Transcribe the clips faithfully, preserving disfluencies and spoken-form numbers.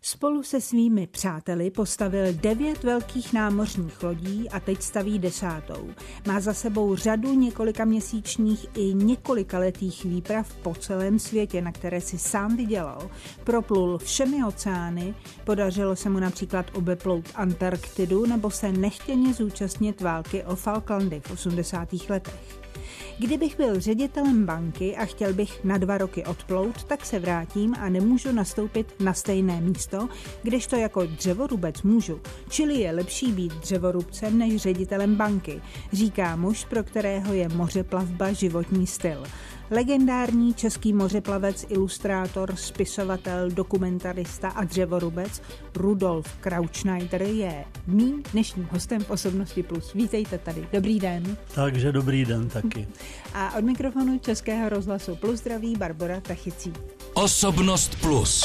Spolu se svými přáteli postavil devět velkých námořních lodí a teď staví desátou. Má za sebou řadu několika měsíčních i několikaletých výprav po celém světě, na které si sám vydělal. Proplul všemi oceány, podařilo se mu například obeplout Antarktidu nebo se nechtěně zúčastnit války o Falklandy v osmdesátých letech. Kdybych byl ředitelem banky a chtěl bych na dva roky odplout, tak se vrátím a nemůžu nastoupit na stejné místo, kdežto jako dřevorubec můžu. Čili je lepší být dřevorubcem než ředitelem banky, říká muž, pro kterého je mořeplavba životní styl. Legendární český mořeplavec, ilustrátor, spisovatel, dokumentarista a dřevorubec Rudolf Krautschneider je mým dnešním hostem v Osobnosti plus. Vítejte tady. Dobrý den. Takže dobrý den taky. A od mikrofonu Českého rozhlasu Plus zdraví Barbora Tachicí. Osobnost plus.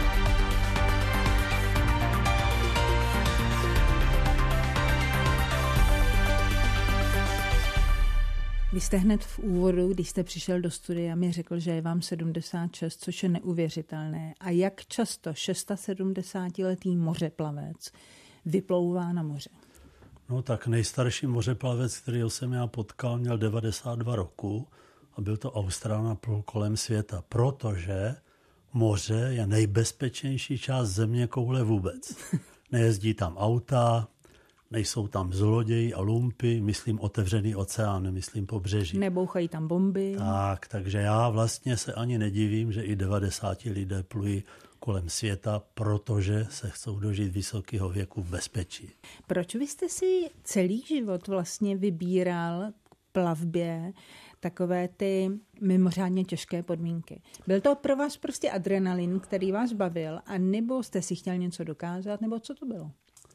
Vy jste hned v úvodu, když jste přišel do studia, mi řekl, že je vám sedmdesát šest, což je neuvěřitelné. A jak často sedmdesátiletý mořeplavec vyplouvá na moře? No tak nejstarší mořeplavec, kterýho jsem já potkal, měl devadesát dva roku a byl to Australán a plul kolem světa, protože moře je nejbezpečnější část země koule vůbec. Nejezdí tam auta, nejsou tam zloději a lumpy, myslím otevřený oceán, myslím pobřeží. Nebouchají tam bomby. Tak, takže já vlastně se ani nedivím, že i devadesáti lidé plují kolem světa, protože se chcou dožít vysokého věku v bezpečí. Proč vy jste si celý život vlastně vybíral k plavbě takové ty mimořádně těžké podmínky? Byl to pro vás prostě adrenalin, který vás bavil, a nebo jste si chtěl něco dokázat, nebo co to bylo?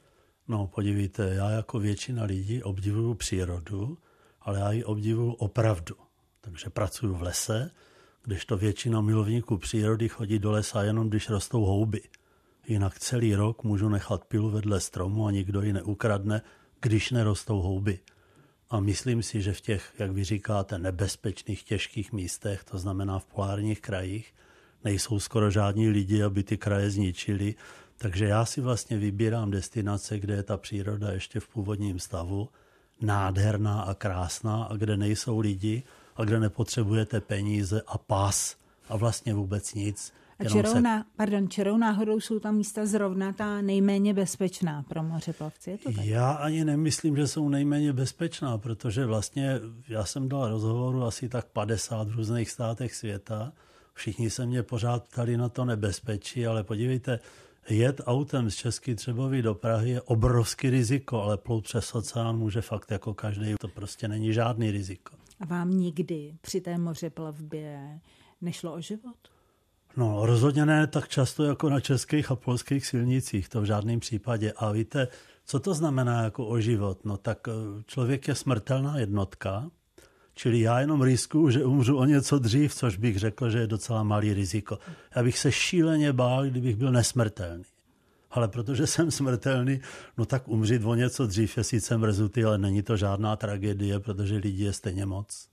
No, podívejte, já jako většina lidí obdivuju přírodu, ale já ji obdivuju opravdu. Takže pracuji v lese, kdežto většina milovníků přírody chodí do lesa jenom, když rostou houby. Jinak celý rok můžu nechat pilu vedle stromu a nikdo ji neukradne, když nerostou houby. A myslím si, že v těch, jak vy říkáte, nebezpečných, těžkých místech, to znamená v polárních krajích, nejsou skoro žádní lidi, aby ty kraje zničili. Takže já si vlastně vybírám destinace, kde je ta příroda ještě v původním stavu, nádherná a krásná, a kde nejsou lidi a kde nepotřebujete peníze a pas a vlastně vůbec nic. A čirou, se... ná... Pardon, čirou náhodou jsou tam místa zrovna ta nejméně bezpečná pro mořeplavci, je to tak? Já ani nemyslím, že jsou nejméně bezpečná, protože vlastně já jsem dal rozhovoru asi tak padesát v různých státech světa. Všichni se mě pořád ptali na to nebezpečí, ale podívejte, jet autem z České Třebovy do Prahy je obrovský riziko, ale plout přes oceán může fakt jako každý. To prostě není žádný riziko. A vám nikdy při té mořeplavbě nešlo o život? No rozhodně ne tak často jako na českých a polských silnicích, to v žádném případě. A víte, co to znamená jako o život? No tak člověk je smrtelná jednotka, čili já jenom riskuju, že umřu o něco dřív, což bych řekl, že je docela malý riziko. Já bych se šíleně bál, kdybych byl nesmrtelný. Ale protože jsem smrtelný, no tak umřít o něco dřív je sice mrzutý, ale není to žádná tragédie, protože lidí je stejně moc.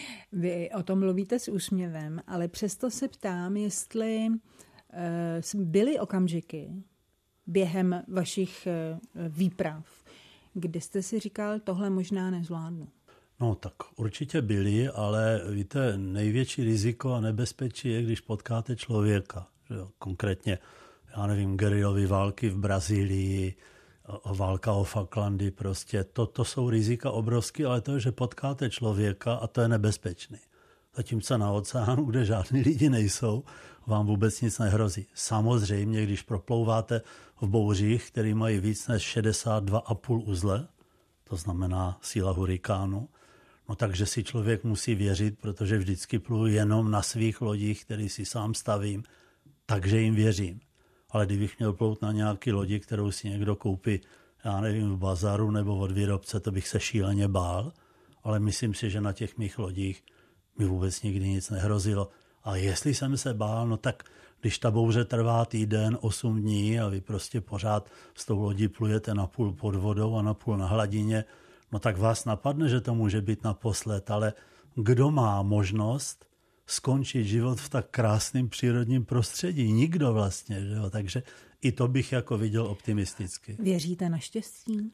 Vy o tom mluvíte s úsměvem, ale přesto se ptám, jestli uh, byly okamžiky během vašich uh, výprav, kdy jste si říkal, tohle možná nezvládnu. No tak určitě byli, ale víte, největší riziko a nebezpečí je, když potkáte člověka. Že jo? Konkrétně, já nevím, guerillové války v Brazílii, válka o Falklandy, prostě to, to jsou rizika obrovské, ale to je, že potkáte člověka a to je nebezpečný. Zatímco na oceánu, kde žádní lidi nejsou, vám vůbec nic nehrozí. Samozřejmě, když proplouváte v bouřích, které mají víc než šedesát dva a půl uzle, to znamená síla hurikánu, no takže si člověk musí věřit, protože vždycky pluju jenom na svých lodích, který si sám stavím, takže jim věřím. Ale kdybych měl plout na nějaký lodi, kterou si někdo koupí, já nevím, v bazaru nebo od výrobce, to bych se šíleně bál, ale myslím si, že na těch mých lodích mi vůbec nikdy nic nehrozilo. A jestli jsem se bál, no tak když ta bouře trvá týden, osm dní a vy prostě pořád s tou lodí plujete napůl pod vodou a napůl na hladině, no tak vás napadne, že to může být naposled, ale kdo má možnost skončit život v tak krásném přírodním prostředí. Nikdo vlastně, že jo? Takže i to bych jako viděl optimisticky. Věříte na štěstí?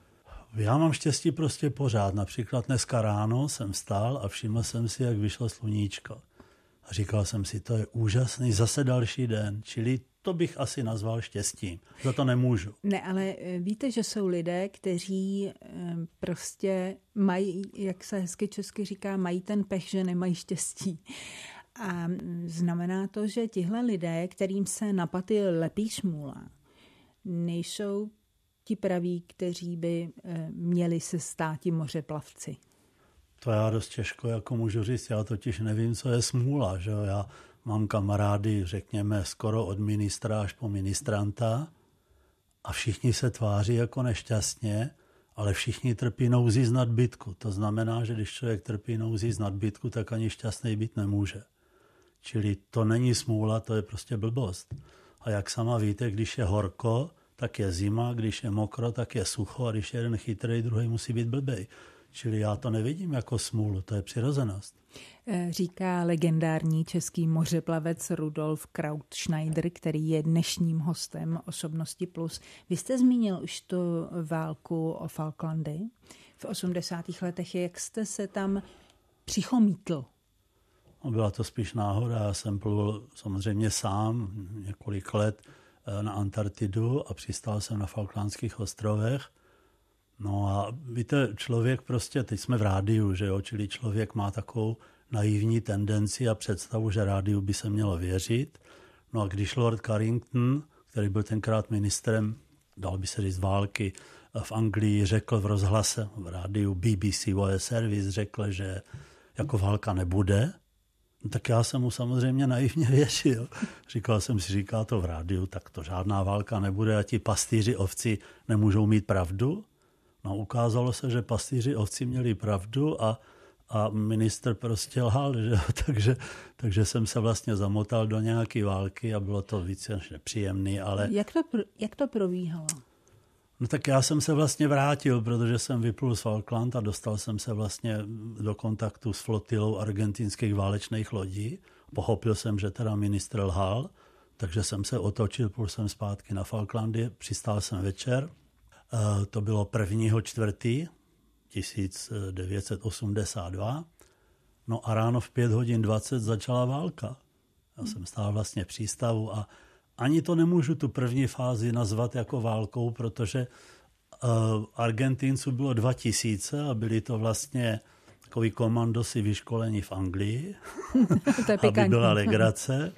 Já mám štěstí prostě pořád. Například dneska ráno jsem vstál a všiml jsem si, jak vyšlo sluníčko. A říkal jsem si, to je úžasný, zase další den. Čili to bych asi nazval štěstím. Za to nemůžu. Ne, ale víte, že jsou lidé, kteří prostě mají, jak se hezky česky říká, mají ten pech, že nemají štěstí. A znamená to, že tihle lidé, kterým se na paty lepí smůla, nejsou ti praví, kteří by měli se státi mořeplavci. To já dost těžko jako můžu říct, já totiž nevím, co je smůla. Že? Já mám kamarády, řekněme, skoro od ministra až po ministranta a všichni se tváří jako nešťastně, ale všichni trpí nouzí z nadbytku. To znamená, že když člověk trpí nouzí z nadbytku, tak ani šťastný být nemůže. Čili to není smůla, to je prostě blbost. A jak sama víte, když je horko, tak je zima, když je mokro, tak je sucho a když je jeden chytrý, druhý musí být blbej. Čili já to nevidím jako smůlu, to je přirozenost. Říká legendární český mořeplavec Rudolf Krautschneider, který je dnešním hostem Osobnosti plus. Vy jste zmínil už tu válku o Falklandy v osmdesátých letech. Jak jste se tam přichomítl? No, byla to spíš náhoda. Já jsem plul samozřejmě sám několik let na Antarktidu a přistál jsem na Falklandských ostrovech. No a víte, člověk prostě, teď jsme v rádiu, že jo, čili člověk má takovou naivní tendenci a představu, že rádiu by se mělo věřit. No a když Lord Carrington, který byl tenkrát ministrem, dal by se říct války, v Anglii řekl v rozhlase, v rádiu B B C World Service, řekl, že jako válka nebude, no tak já jsem mu samozřejmě naivně věřil. Říkal jsem si, říká to v rádiu, tak to žádná válka nebude a ti pastýři ovci nemůžou mít pravdu. No ukázalo se, že pastýři ovci měli pravdu a, a ministr prostě lhal, že? takže, takže jsem se vlastně zamotal do nějaké války a bylo to více než nepříjemný, ale... Jak to, jak to probíhalo? No tak já jsem se vlastně vrátil, protože jsem vyplul z Falkland a dostal jsem se vlastně do kontaktu s flotilou argentinských válečných lodí. Pochopil jsem, že teda ministr lhal, takže jsem se otočil, plul jsem zpátky na Falklandy, přistál jsem večer. To bylo prvního čtvrtý tisíc devět set osmdesát dva. No a ráno v pět hodin dvacet začala válka. Já jsem stál vlastně v přístavu a ani to nemůžu tu první fázi nazvat jako válkou, protože uh, Argentinců bylo dva tisíce a byli to vlastně takový komandosi vyškolení v Anglii, aby byla legrace.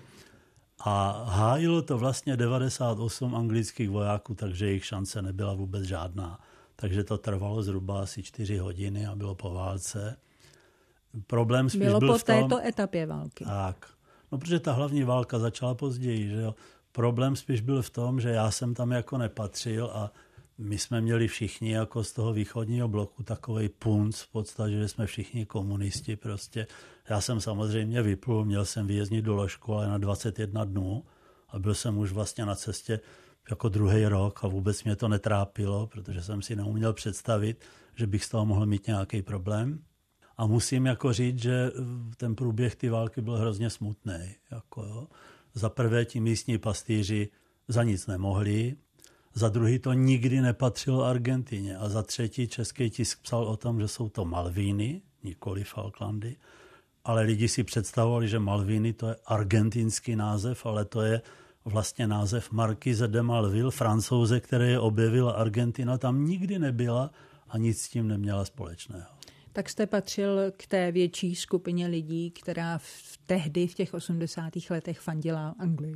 A hájilo to vlastně devadesát osm anglických vojáků, takže jejich šance nebyla vůbec žádná. Takže to trvalo zhruba asi čtyři hodiny a bylo po válce. Problém spíš bylo byl po v tom, této etapě války. Tak. No, protože ta hlavní válka začala později, že jo. Problém spíš byl v tom, že já jsem tam jako nepatřil a my jsme měli všichni jako z toho východního bloku takovej punc v podstatě, že jsme všichni komunisti prostě. Já jsem samozřejmě vyplul, měl jsem vyjezdnit do ložku, ale na dvacet jedna dnů a byl jsem už vlastně na cestě jako druhý rok a vůbec mě to netrápilo, protože jsem si neuměl představit, že bych z toho mohl mít nějaký problém. A musím jako říct, že ten průběh ty války byl hrozně smutný. Jako jo. Za prvé ti místní pastýři za nic nemohli, za druhý to nikdy nepatřilo Argentině a za třetí český tisk psal o tom, že jsou to Malvíny, nikoli Falklandy, ale lidi si představovali, že Malvíny to je argentinský název, ale to je vlastně název Marquise de Malville, Francouze, které je objevila Argentina, tam nikdy nebyla a nic s tím neměla společného. Tak jste patřil k té větší skupině lidí, která v tehdy v těch osmdesátých letech fandila Anglii.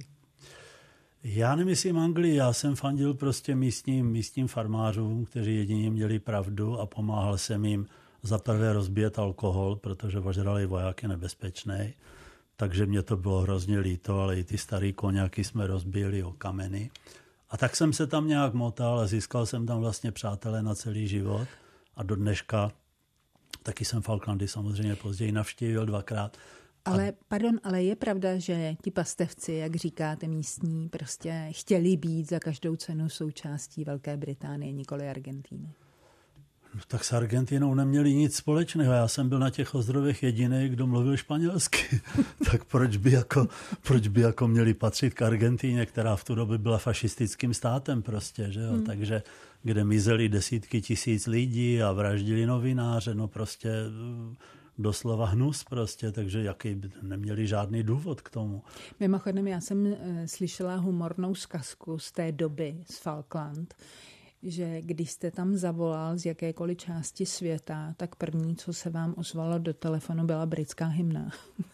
Já nemyslím Anglii, já jsem fandil prostě místním, místním farmářům, kteří jedině měli pravdu a pomáhal jsem jim za prvé rozbíjet alkohol, protože ožralý voják je nebezpečný. Takže mě to bylo hrozně líto, ale i ty starý koňáky jsme rozbíjeli o kameny. A tak jsem se tam nějak motal a získal jsem tam vlastně přátelé na celý život a do dneška taky jsem Falklandy samozřejmě později navštívil dvakrát. Ale, pardon, ale je pravda, že ti pastevci, jak říkáte místní, prostě chtěli být za každou cenu součástí Velké Británie, nikoli Argentíny? No, tak s Argentinou neměli nic společného. Já jsem byl na těch ostrovech jediný, kdo mluvil španělsky. Tak proč by, jako, proč by jako měli patřit k Argentíně, která v tu dobu byla fašistickým státem prostě, že jo? Hmm. Takže kde mizeli desítky tisíc lidí a vraždili novináře, no prostě doslova hnus prostě, takže jaký by neměli žádný důvod k tomu. Mimochodem, já jsem e, slyšela humornou zkazku z té doby, z Falkland, že když jste tam zavolal z jakékoliv části světa, tak první, co se vám ozvalo do telefonu, byla britská hymna.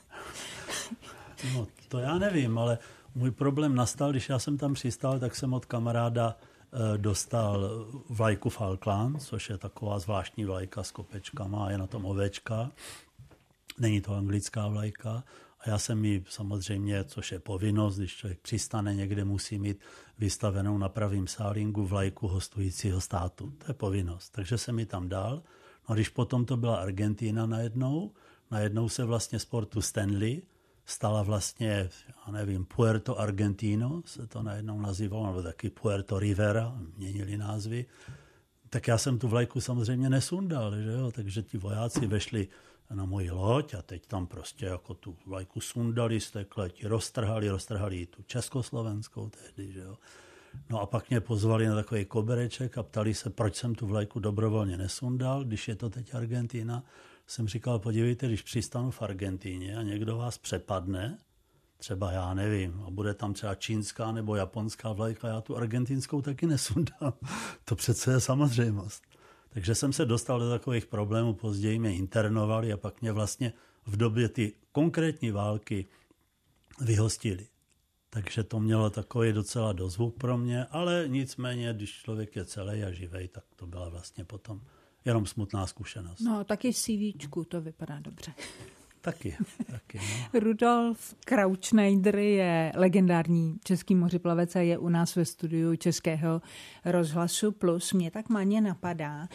No, to já nevím, ale můj problém nastal, když já jsem tam přistál, tak jsem od kamaráda e, dostal vlajku Falkland, což je taková zvláštní vlajka s kopečkama a je na tom ovečka. Není to anglická vlajka. A já jsem ji samozřejmě, což je povinnost, když člověk přistane někde, musí mít vystavenou na pravým sálingu vlajku hostujícího státu. To je povinnost. Takže jsem ji tam dal. No a když potom to byla Argentina najednou, najednou se vlastně sportu Stanley stala vlastně, já nevím, Puerto Argentino, se to najednou nazývalo, nebo taky Puerto Rivera, měnili názvy. Tak já jsem tu vlajku samozřejmě nesundal, že jo? Takže ti vojáci vešli na moji loď a teď tam prostě jako tu vlajku sundali, stekle, ti roztrhali, roztrhali tu československou tehdy, že jo. No a pak mě pozvali na takový kobereček a ptali se, proč jsem tu vlajku dobrovolně nesundal, když je to teď Argentina. Jsem říkal, podívejte, když přistanu v Argentíně a někdo vás přepadne, třeba já nevím, a bude tam třeba čínská nebo japonská vlajka, já tu argentinskou taky nesundám. To přece je samozřejmost. Takže jsem se dostal do takových problémů, později mě internovali a pak mě vlastně v době ty konkrétní války vyhostili. Takže to mělo takový docela dozvuk pro mě, ale nicméně, když člověk je celý a živej, tak to byla vlastně potom jenom smutná zkušenost. No, taky v CVčku to vypadá dobře. Taky, taky. No. Rudolf Krautschneider je legendární český mořiplavec a je u nás ve studiu Českého rozhlasu Plus. Mě tak máně napadá,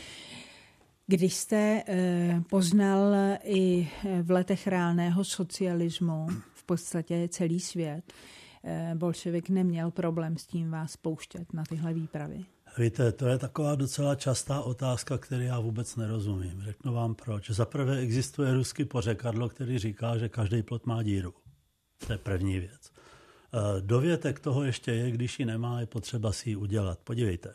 když jste eh, poznal i v letech reálného socialismu v podstatě celý svět, eh, bolševik neměl problém s tím vás pouštět na tyhle výpravy? Víte, to je taková docela častá otázka, kterou já vůbec nerozumím. Řeknu vám proč. Za prvé existuje ruský pořekadlo, který říká, že každý plot má díru. To je první věc. Dovětek toho ještě je, když ji nemá, je potřeba si ji udělat. Podívejte,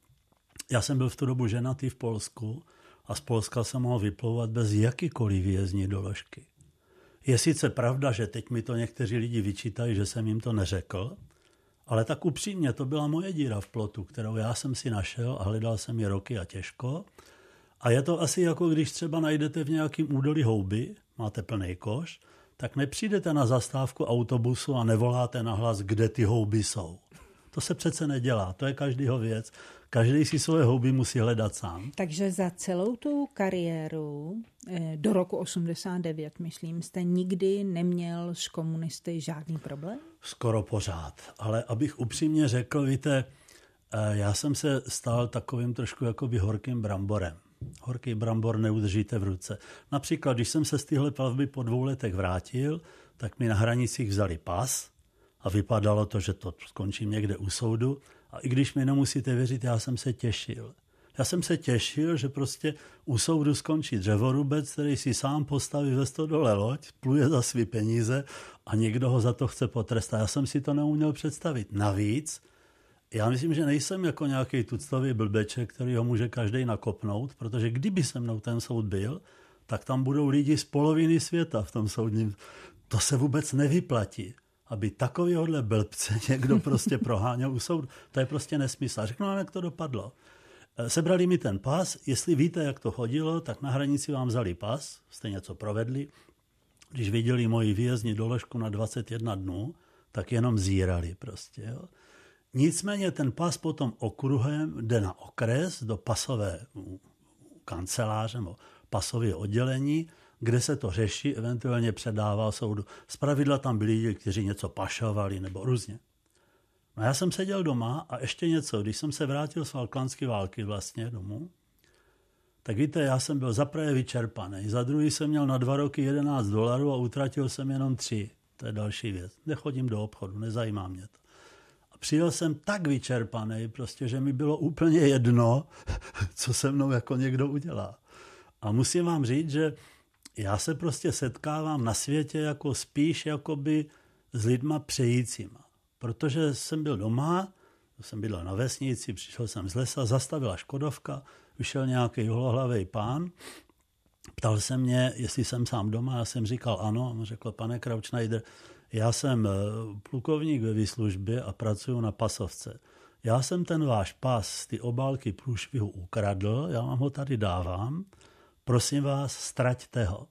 já jsem byl v tu dobu ženatý v Polsku a z Polska jsem mohl vyplouvat bez jakýkoliv výjezdní doložky. Je sice pravda, že teď mi to někteří lidi vyčítají, že jsem jim to neřekl, ale tak upřímně, to byla moje díra v plotu, kterou já jsem si našel a hledal jsem ji roky a těžko. A je to asi jako když třeba najdete v nějakém údolí houby, máte plný koš, tak nepřijdete na zastávku autobusu a nevoláte nahlas, kde ty houby jsou. To se přece nedělá, to je každýho věc. Každý si svoje houby musí hledat sám. Takže za celou tu kariéru do roku osmdesát devět, myslím, jste nikdy neměl s komunisty žádný problém? Skoro pořád. Ale abych upřímně řekl, víte, já jsem se stal takovým trošku jakoby horkým bramborem. Horký brambor neudržíte v ruce. Například, když jsem se z téhle plavby po dvou letech vrátil, tak mi na hranicích vzali pas a vypadalo to, že to skončím někde u soudu. A i když mi nemusíte věřit, já jsem se těšil. Já jsem se těšil, že prostě u soudu skončí dřevorubec, který si sám postaví ve stodole loď, pluje za svý peníze a někdo ho za to chce potrestat. Já jsem si to neuměl představit. Navíc, já myslím, že nejsem jako nějaký tuctový blbeček, který ho může každý nakopnout, protože kdyby se mnou ten soud byl, tak tam budou lidi z poloviny světa v tom soudním. To se vůbec nevyplatí, aby takovýhodle blbce někdo prostě proháněl u soudu. To je prostě nesmysl. Řeknu vám, jak to dopadlo. Sebrali mi ten pas, jestli víte, jak to chodilo, tak na hranici vám vzali pas, jste něco provedli. Když viděli moji výjezdní doložku na dvacet jedna dnů, tak jenom zírali prostě. Jo. Nicméně ten pas potom okruhem jde na okres do pasové kanceláře nebo pasové oddělení, kde se to řeší, eventuálně předává soudu. Zpravidla tam byli lidi, kteří něco pašovali nebo různě. No já jsem seděl doma a ještě něco, když jsem se vrátil z Falklandské války vlastně domů, tak víte, já jsem byl za prvé vyčerpaný, za druhý jsem měl na dva roky jedenáct dolarů a utratil jsem jenom tři. To je další věc. Nechodím do obchodu, nezajímá mě to. A přijel jsem tak vyčerpaný, prostě, že mi bylo úplně jedno, co se mnou jako někdo udělá. A musím vám říct, že já se prostě setkávám na světě jako spíš jakoby s lidma přejícíma. Protože jsem byl doma, jsem bydlel na vesnici, přišel jsem z lesa, zastavila Škodovka, vyšel nějaký holohlavý pán, ptal se mě, jestli jsem sám doma, já jsem říkal ano, a on řekl, pane Krautschneider, já jsem plukovník ve výslužbě a pracuji na pasovce. Já jsem ten váš pas, ty obálky průšvihu ukradl, já vám ho tady dávám, prosím vás, ztraťte ho.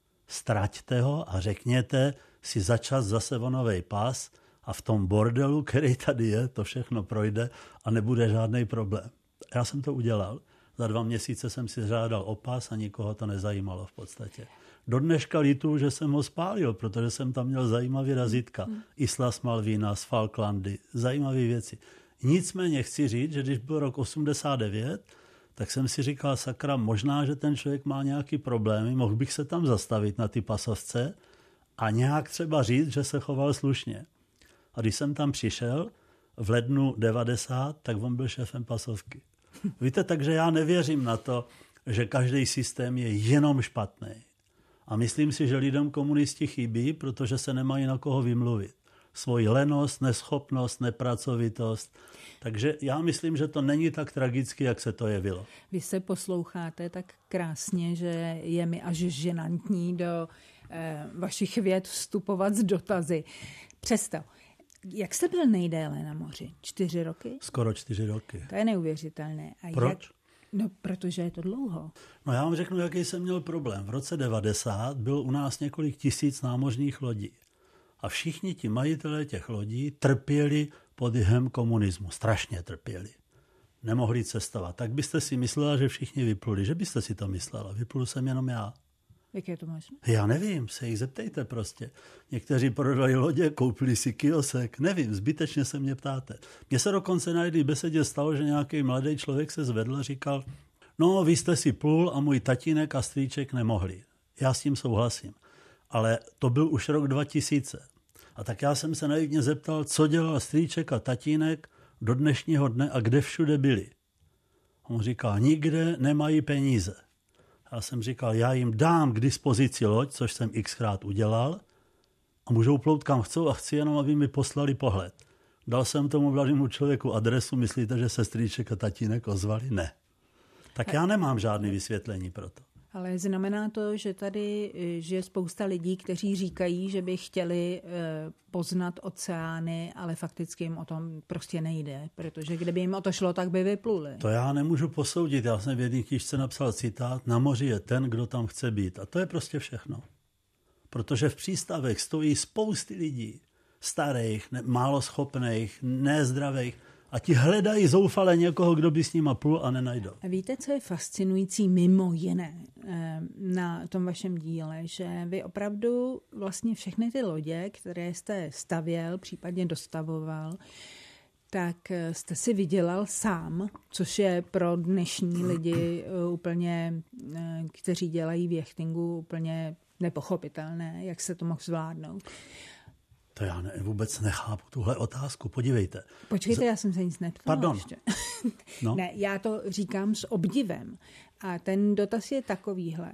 Ztraťte ho a řekněte si začas zase vonovej pas a v tom bordelu, který tady je, to všechno projde a nebude žádný problém. Já jsem to udělal. Za dva měsíce jsem si žádal o pas a nikoho to nezajímalo v podstatě. Do dneška litu, že jsem ho spálil, protože jsem tam měl zajímavý razítka. Hmm. Isla z Malvína, z Falklandy, zajímavé věci. Nicméně chci říct, že když byl rok osmdesát devět, tak jsem si říkal, sakra, možná, že ten člověk má nějaký problémy, mohl bych se tam zastavit na ty pasovce a nějak třeba říct, že se choval slušně. A když jsem tam přišel v lednu devadesát, tak on byl šéfem pasovky. Víte, takže já nevěřím na to, že každý systém je jenom špatný. A myslím si, že lidem komunisti chybí, protože se nemají na koho vymluvit. Svoji lenost, neschopnost, nepracovitost. Takže já myslím, že to není tak tragicky, jak se to jevilo. Vy se posloucháte tak krásně, že je mi až ženantní do eh, vašich vět vstupovat z dotazy. Přesto, jak jste byl nejdéle na moři? Čtyři roky? Skoro čtyři roky. To je neuvěřitelné. A Proč? Jak? No, protože je to dlouho. No já vám řeknu, jaký jsem měl problém. V roce devadesát byl u nás několik tisíc námořních lodí. A všichni ti majitelé těch lodí trpěli pod jihem komunismu. Strašně trpěli. Nemohli cestovat. Tak byste si myslela, že všichni vypluli. Že byste si to myslela? Vyplul jsem jenom já. Jak je to možné? Já nevím, se jich zeptejte prostě. Někteří prodali lodě, koupili si kiosek. Nevím, zbytečně se mě ptáte. Mně se dokonce na jedné besedě stalo, že nějaký mladý člověk se zvedl a říkal, no vy jste si plul a můj tatínek a strýček nemohli. Já s tím souhlasím. Ale to byl už rok dva tisíce. A tak já jsem se naivně zeptal, co dělal strýček a tatínek do dnešního dne a kde všude byli. On říkal, nikde nemají peníze. Já jsem říkal, já jim dám k dispozici loď, což jsem xkrát udělal, a můžou plout kam chcou a chci jenom, aby mi poslali pohled. Dal jsem tomu mladému člověku adresu, myslíte, že se strýček a tatínek ozvali? Ne. Tak já nemám žádné vysvětlení pro to. Ale znamená to, že tady že je spousta lidí, kteří říkají, že by chtěli poznat oceány, ale fakticky jim o tom prostě nejde, protože kdyby jim o to šlo, tak by vypluli. To já nemůžu posoudit. Já jsem v jedné knížce napsal citát, na moři je ten, kdo tam chce být. A to je prostě všechno. Protože v přístavech stojí spousty lidí, starých, ne, málo schopných, nezdravých, a ti hledají zoufale někoho, kdo by s nima plul a nenajdou. A víte, co je fascinující mimo jiné na tom vašem díle, že vy opravdu vlastně všechny ty lodě, které jste stavěl, případně dostavoval, tak jste si vydělal sám, což je pro dnešní lidi úplně, kteří dělají v jachtingu, úplně nepochopitelné, jak se to mohl zvládnout. To já ne, vůbec nechápu tuhle otázku. Podívejte. Počkejte, Z... já jsem se nic neptala. Pardon. Ještě. No. Ne, já to říkám s obdivem. A ten dotaz je takovýhle.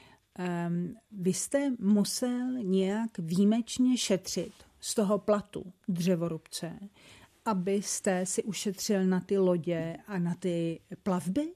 Um, vy jste musel nějak výjimečně šetřit z toho platu dřevorubce, abyste si ušetřil na ty lodě a na ty plavby?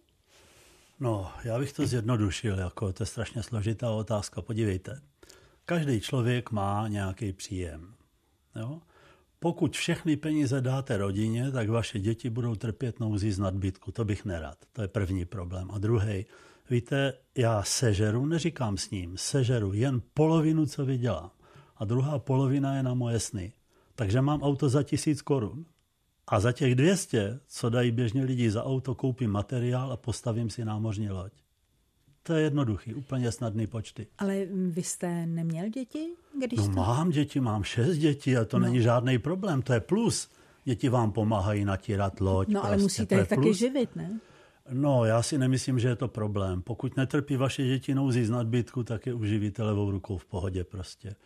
No, já bych to zjednodušil. Jako, to je strašně složitá otázka. Podívejte. Každý člověk má nějaký příjem. Jo? Pokud všechny peníze dáte rodině, tak vaše děti budou trpět nouzí z nadbytku. To bych nerad. To je první problém. A druhý, víte, já sežeru, neříkám s ním, sežeru jen polovinu, co vydělám. A druhá polovina je na moje sny. Takže mám auto za tisíc korun. A za těch dvě stě, co dají běžně lidi za auto, koupím materiál a postavím si námořní loď. To je jednoduchý, úplně snadný počty. Ale vy jste neměl děti? Když no jste... mám děti, mám šest dětí a to no. není žádný problém, to je plus. Děti vám pomáhají natírat loď. No ale prostě, musíte je taky živit, ne? No já si nemyslím, že je to problém. Pokud netrpí vaše děti nouzí z nadbytku, tak je uživitelevou rukou v pohodě prostě.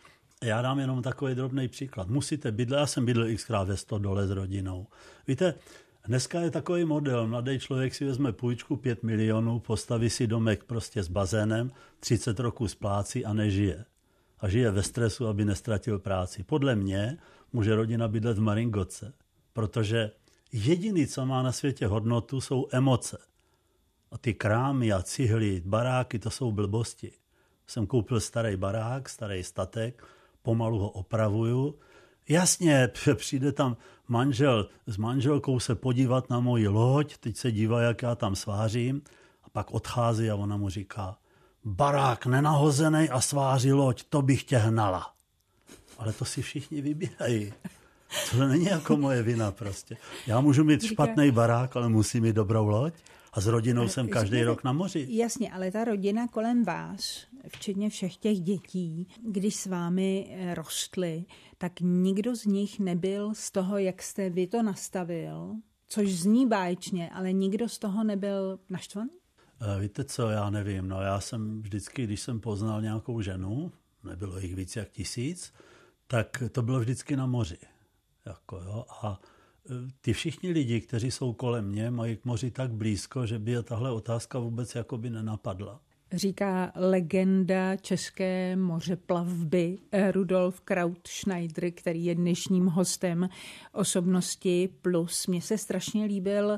Já dám jenom takový drobný příklad. Musíte bydlet, já jsem bydlel xkrát ve Stodole s rodinou. Víte, dneska je takový model, mladý člověk si vezme půjčku pět milionů, postaví si domek prostě s bazénem, třicet roků splácí a nežije. A žije ve stresu, aby nestratil práci. Podle mě může rodina bydlet v Maringotce, protože jediný, co má na světě hodnotu, jsou emoce. A ty krámy a cihly, baráky, to jsou blbosti. Jsem koupil starý barák, starý statek, pomalu ho opravuju. Jasně, přijde tam manžel s manželkou se podívat na moji loď, teď se dívá, jak já tam svářím, a pak odchází a ona mu říká, barák nenahozený a sváří loď, to bych tě hnala. Ale to si všichni vybírají. To není jako moje vina prostě. Já můžu mít špatný barák, ale musím mít dobrou loď. A s rodinou ale jsem každý říkáte, rok na moři. Jasně, ale ta rodina kolem vás, včetně všech těch dětí, když s vámi rostly, tak nikdo z nich nebyl z toho, jak jste vy to nastavil, což zní báječně, ale nikdo z toho nebyl naštvaný? Víte co, já nevím. No já jsem vždycky, když jsem poznal nějakou ženu, nebylo jich víc jak tisíc, tak to bylo vždycky na moři. Jako jo, a ty všichni lidi, kteří jsou kolem mě, mají k moři tak blízko, že by je tahle otázka vůbec jakoby nenapadla. Říká legenda české mořeplavby Rudolf Krautschneider, který je dnešním hostem Osobnosti plus. Mně se strašně líbil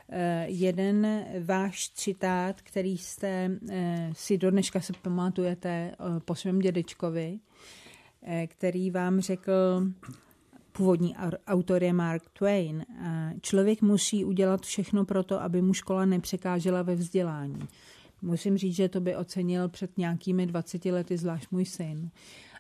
jeden váš citát, který jste si do dneška se pamatujete po svém dědečkovi, který vám řekl, původní autor je Mark Twain, člověk musí udělat všechno pro to, aby mu škola nepřekážela ve vzdělání. Musím říct, že to by ocenil před nějakými dvaceti lety, zvlášť můj syn.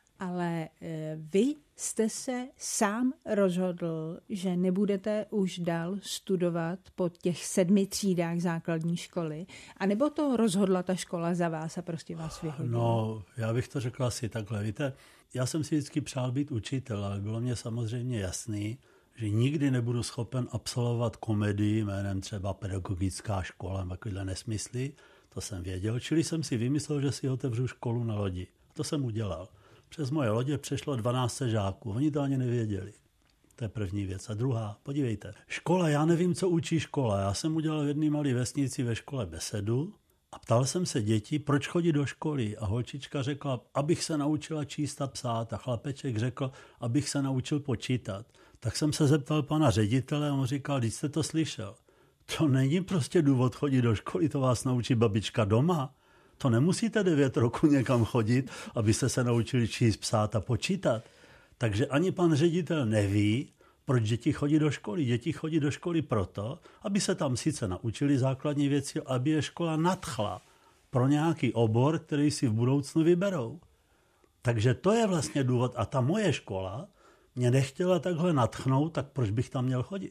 Ale vy jste se sám rozhodl, že nebudete už dál studovat po těch sedmi třídách základní školy, anebo to rozhodla ta škola za vás a prostě vás vyhodila? No, já bych to řekl asi takhle. Víte, já jsem si vždycky přál být učitel, ale bylo mě samozřejmě jasný, že nikdy nebudu schopen absolvovat komedii jménem třeba pedagogická škola, takovýhle nesmysly, to jsem věděl, čili jsem si vymyslel, že si otevřu školu na lodi. To jsem udělal. Přes moje lodě přešlo dvanáct žáků, oni to ani nevěděli. To je první věc. A druhá, podívejte, škola, já nevím, co učí škola. Já jsem udělal v jedné malé vesnici ve škole besedu a ptal jsem se dětí, proč chodí do školy. A holčička řekla, abych se naučila číst a psát. A chlapeček řekl, abych se naučil počítat. Tak jsem se zeptal pana ředitele a on říkal, když jste to slyšel. To není prostě důvod chodit do školy, to vás naučí babička doma. To nemusíte devět roku někam chodit, abyste se naučili číst, psát a počítat. Takže ani pan ředitel neví, proč děti chodí do školy. Děti chodí do školy proto, aby se tam sice naučili základní věci, aby je škola nadchla pro nějaký obor, který si v budoucnu vyberou. Takže to je vlastně důvod. A ta moje škola mě nechtěla takhle nadchnout, tak proč bych tam měl chodit?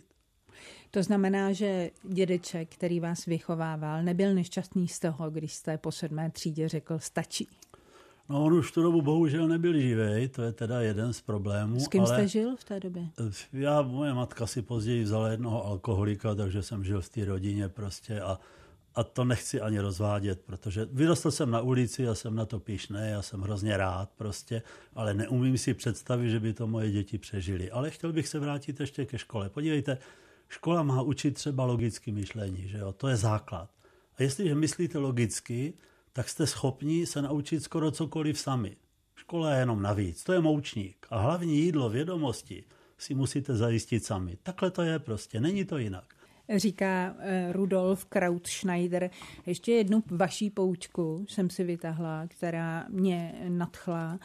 To znamená, že dědeček, který vás vychovával, nebyl nešťastný z toho, když jste po sedmé třídě řekl stačí. No on už v tu dobu bohužel nebyl živej, to je teda jeden z problémů. S kým ale jste žil v té době? Já, moje matka si později vzala jednoho alkoholika, takže jsem žil v té rodině prostě a, a to nechci ani rozvádět, protože vyrostl jsem na ulici a jsem na to pyšnej, já jsem hrozně rád prostě, ale neumím si představit, že by to moje děti přežili. Ale chtěl bych se vrátit ještě ke škole. Podívejte, škola má učit třeba logické myšlení, že jo? To je základ. A jestliže myslíte logicky, tak jste schopni se naučit skoro cokoliv sami. Škola je jenom navíc, to je moučník. A hlavní jídlo, vědomosti si musíte zajistit sami. Takhle to je prostě, není to jinak. Říká Rudolf Krautschneider. Ještě jednu vaší poučku jsem si vytáhla, která mě nadchla.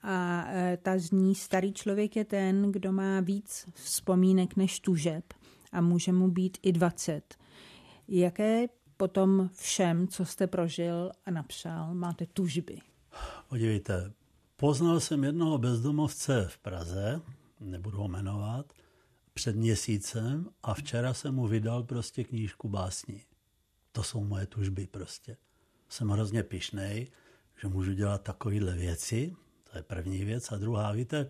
A ta zní, starý člověk je ten, kdo má víc vzpomínek než tužeb a může mu být i dvacet. Jaké potom všem, co jste prožil a napsal, máte tužby? Podívejte, poznal jsem jednoho bezdomovce v Praze, nebudu ho jmenovat, před měsícem a včera jsem mu vydal prostě knížku básní. To jsou moje tužby prostě. Jsem hrozně pyšnej, že můžu dělat takovéhle věci, to je první věc. A druhá, víte,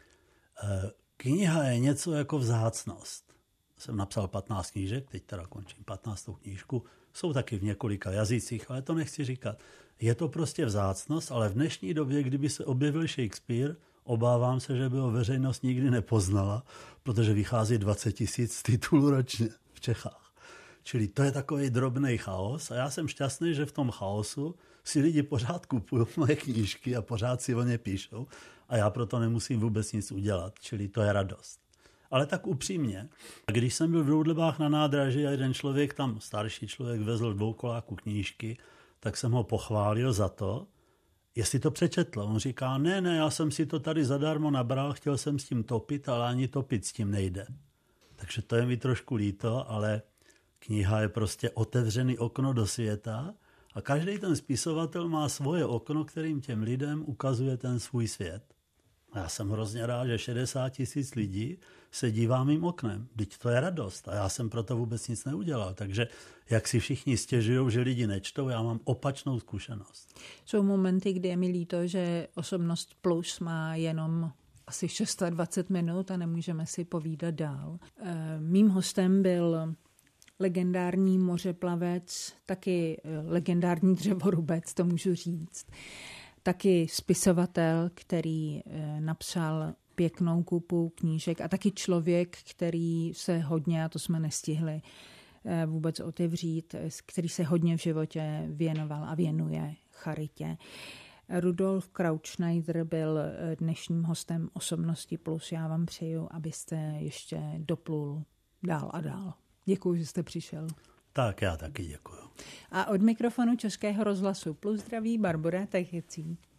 kniha je něco jako vzácnost. Jsem napsal patnáct knížek, teď teda končím patnáctou knížku, jsou taky v několika jazycích, ale to nechci říkat. Je to prostě vzácnost, ale v dnešní době, kdyby se objevil Shakespeare, obávám se, že by ho veřejnost nikdy nepoznala, protože vychází dvacet tisíc titulů ročně v Čechách. Čili to je takový drobný chaos a já jsem šťastný, že v tom chaosu si lidi pořád kupují moje knížky a pořád si o ně píšou a já proto nemusím vůbec nic udělat, čili to je radost. Ale tak upřímně, když jsem byl v Roudlebách na nádraží a jeden člověk tam, starší člověk, vezl dvoukoláku knížky, tak jsem ho pochválil za to, jestli to přečetl. On říká, ne, ne, já jsem si to tady zadarmo nabral, chtěl jsem s tím topit, ale ani topit s tím nejde. Takže to je mi trošku líto, ale kniha je prostě otevřený okno do světa a každý ten spisovatel má svoje okno, kterým těm lidem ukazuje ten svůj svět. A já jsem hrozně rád, že šedesát tisíc lidí se dívá mým oknem. Vždyť to je radost a já jsem pro to vůbec nic neudělal. Takže jak si všichni stěžují, že lidi nečtou, já mám opačnou zkušenost. Jsou momenty, kdy je mi líto, že Osobnost Plus má jenom asi dvacet šest minut a nemůžeme si povídat dál. Mým hostem byl legendární mořeplavec, taky legendární dřevorubec, to můžu říct. Taky spisovatel, který napsal pěknou kupu knížek a taky člověk, který se hodně, a to jsme nestihli vůbec otevřít, který se hodně v životě věnoval a věnuje charitě. Rudolf Krautschneider byl dnešním hostem Osobnosti Plus. Já vám přeju, abyste ještě doplul dál a dál. Děkuji, že jste přišel. Tak já taky děkuju. A od mikrofonu Českého rozhlasu Plus zdraví Barbora Techecí.